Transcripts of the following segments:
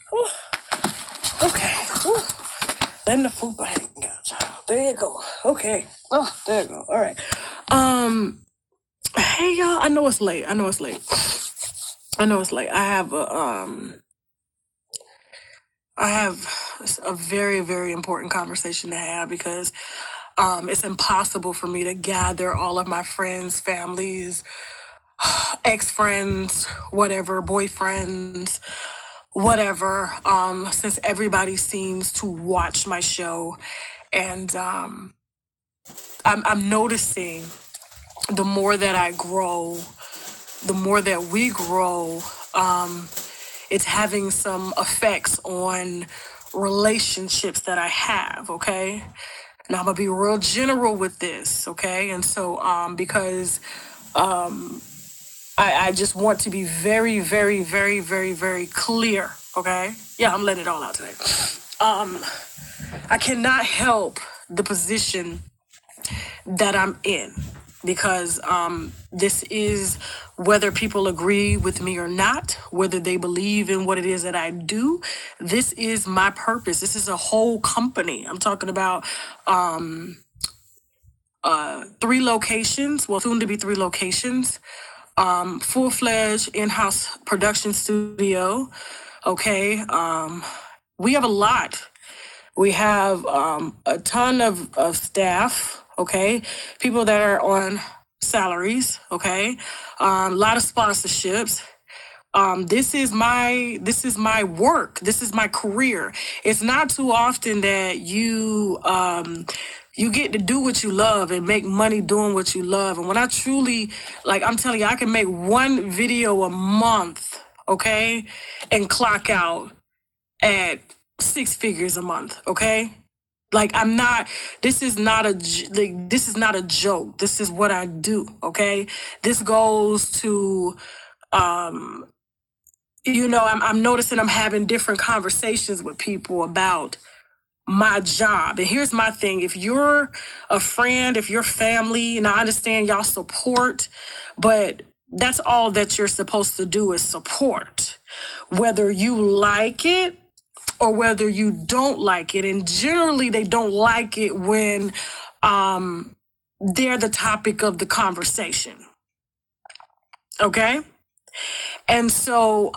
Ooh, okay. Ooh. Letting the food hang out. There you go. Okay. Oh, there you go. All right. Hey y'all. I know it's late. I know it's late. I have a very, very important conversation to have because it's impossible for me to gather all of my friends, families, ex-friends, whatever, boyfriends, whatever, since everybody seems to watch my show. And I'm noticing the more that I grow, the more that we grow, it's having some effects on relationships that I have, okay? Now I'm gonna be real general with this, okay? And so because I just want to be very, very, very, very, very clear, okay? Yeah, I'm letting it all out today. I cannot help the position that I'm in because this is whether people agree with me or not, whether they believe in what it is that I do. This is my purpose. This is a whole company. I'm talking about 3 locations, well, soon to be 3 locations, full-fledged in-house production studio. Okay, we have a lot. We have a ton of staff, okay? People that are on salaries, okay? A lot of sponsorships. This is my work. This is my career. It's not too often that you get to do what you love and make money doing what you love. And when I truly, like, I'm telling you, I can make 1 video a month, okay? And clock out at 6 figures a month, okay? Like, this is not a joke. This is what I do, okay? This goes to, I'm noticing I'm having different conversations with people about my job. And here's my thing. If you're a friend, if you're family, and I understand y'all support, but that's all that you're supposed to do is support. Whether you like it or whether you don't like it. And generally they don't like it when they're the topic of the conversation. Okay? And so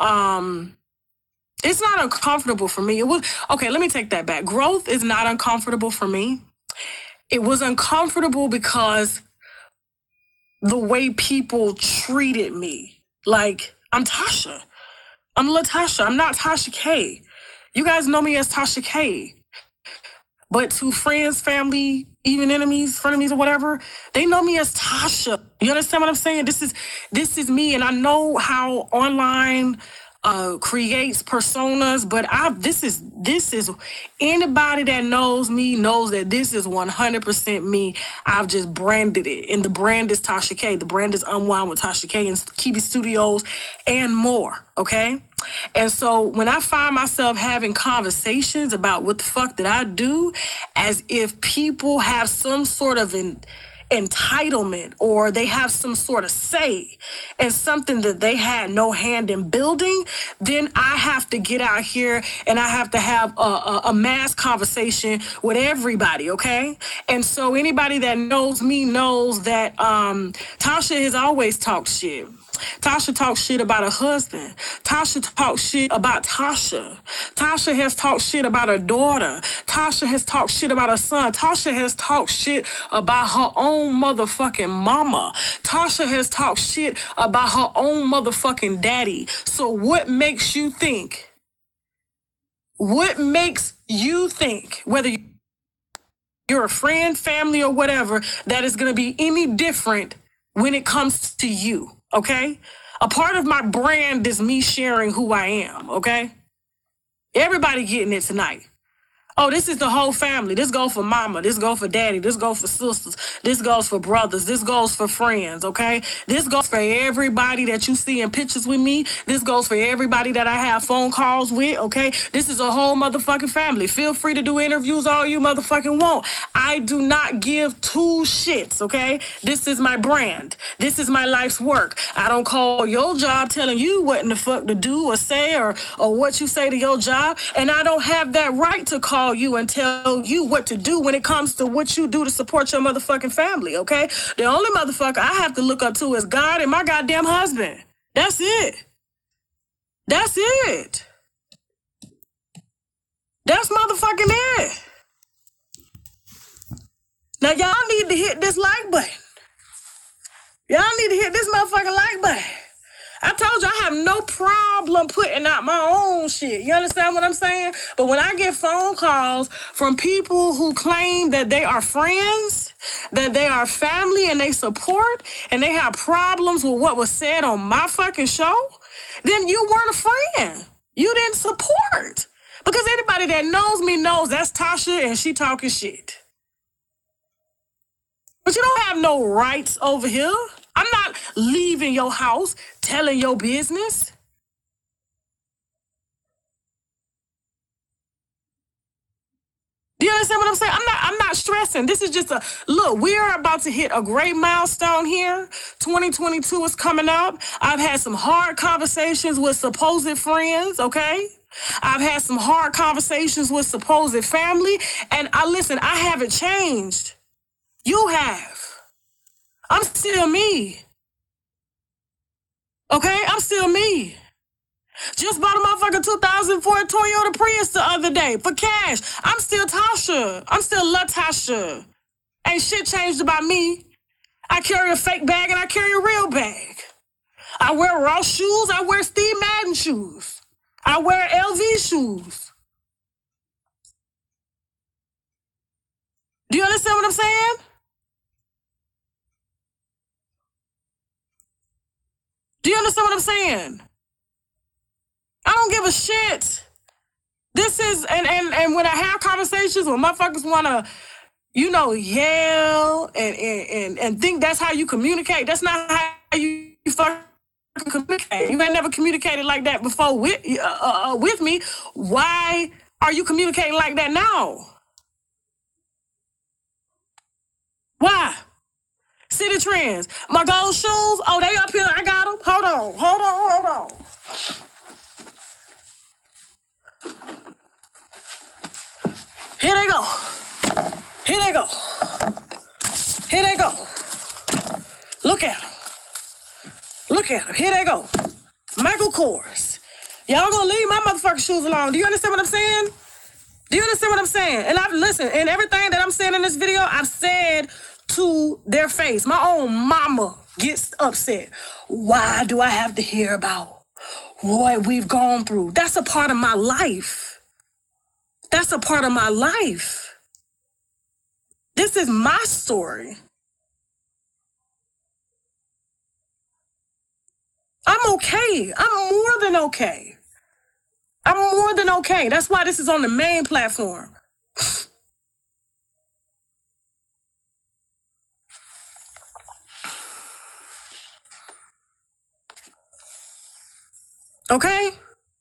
it's not uncomfortable for me. Let me take that back. Growth is not uncomfortable for me. It was uncomfortable because the way people treated me. Like, I'm Tasha. I'm LaTasha. I'm not Tasha K. You guys know me as Tasha K. But to friends, family, even enemies, frenemies, or whatever, they know me as Tasha. You understand what I'm saying? This is me, and I know how online creates personas, but this is anybody that knows me knows that this is 100% me. I've just branded it, and the brand is Tasha K. The brand is Unwind with Tasha K and Kibi Studios and more. Okay. And so when I find myself having conversations about what the fuck did I do, as if people have some sort of entitlement or they have some sort of say in something that they had no hand in building, then I have to get out here and I have to have a mass conversation with everybody, okay? And so anybody that knows me knows that Tasha has always talked shit. Tasha talks shit about her husband. Tasha talks shit about Tasha. Tasha has talked shit about her daughter. Tasha has talked shit about her son. Tasha has talked shit about her own motherfucking mama. Tasha has talked shit about her own motherfucking daddy. So what makes you think, whether you're a friend, family, or whatever, that is going to be any different when it comes to you? Okay? A part of my brand is me sharing who I am, okay? Everybody getting it tonight. Oh, this is the whole family. This goes for mama. This goes for daddy. This goes for sisters. This goes for brothers. This goes for friends, okay? This goes for everybody that you see in pictures with me. This goes for everybody that I have phone calls with, okay? This is a whole motherfucking family. Feel free to do interviews all you motherfucking want. I do not give two shits, okay? This is my brand. This is my life's work. I don't call your job telling you what in the fuck to do or say or what you say to your job. And I don't have that right to call you and tell you what to do when it comes to what you do to support your motherfucking family, okay? The only motherfucker I have to look up to is God and my goddamn husband. That's it. That's it. That's motherfucking it. Now y'all need to hit this like button. Y'all need to hit this motherfucking like button. I told you I have no problem putting out my own shit. You understand what I'm saying? But when I get phone calls from people who claim that they are friends, that they are family and they support, and they have problems with what was said on my fucking show, then you weren't a friend. You didn't support. Because anybody that knows me knows that's Tasha and she talking shit. But you don't have no rights over here. I'm not leaving your house, telling your business. Do you understand what I'm saying? I'm not stressing. This is just a look, we are about to hit a great milestone here. 2022 is coming up. I've had some hard conversations with supposed friends, okay? I've had some hard conversations with supposed family. And I haven't changed. You have. I'm still me. Okay? I'm still me. Just bought a motherfucking 2004 Toyota Prius the other day for cash. I'm still Tasha. I'm still LaTasha. Ain't shit changed about me. I carry a fake bag and I carry a real bag. I wear Ross shoes. I wear Steve Madden shoes. I wear LV shoes. Do you understand what I'm saying? Do you understand what I'm saying? I don't give a shit. This is, and when I have conversations when motherfuckers want to, yell and think that's how you communicate, that's not how you fucking communicate. You ain't never communicated like that before with me. Why are you communicating like that now? Why? City Trends. My gold shoes, oh, they up here. I got them. Hold on. Here they go. Look at them. Here they go. Michael Kors. Y'all gonna leave my motherfucking shoes alone. Do you understand what I'm saying? And and everything that I'm saying in this video, I've said to their face. My own mama gets upset. Why do I have to hear about what we've gone through? That's a part of my life. This is my story. I'm okay. I'm more than okay. That's why this is on the main platform. Okay?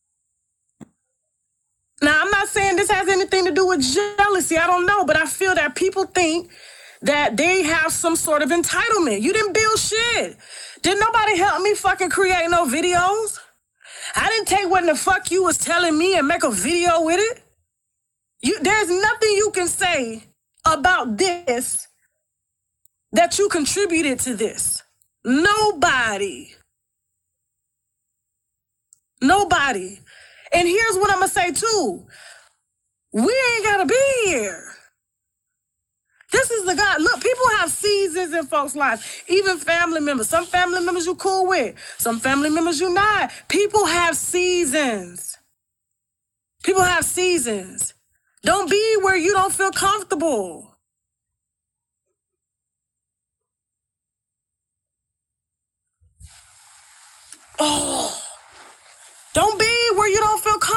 Now, I'm not saying this has anything to do with jealousy. I don't know, but I feel that people think that they have some sort of entitlement. You didn't build shit. Didn't nobody help me fucking create no videos? I didn't take what the fuck you was telling me and make a video with it. There's nothing you can say about this that you contributed to this. Nobody. And here's what I'm going to say too. We ain't got to be here. This is the God. Look, people have seasons in folks' lives. Even family members. Some family members you cool with. Some family members you not. People have seasons. Don't be where you don't feel comfortable. Don't be where you don't feel comfortable.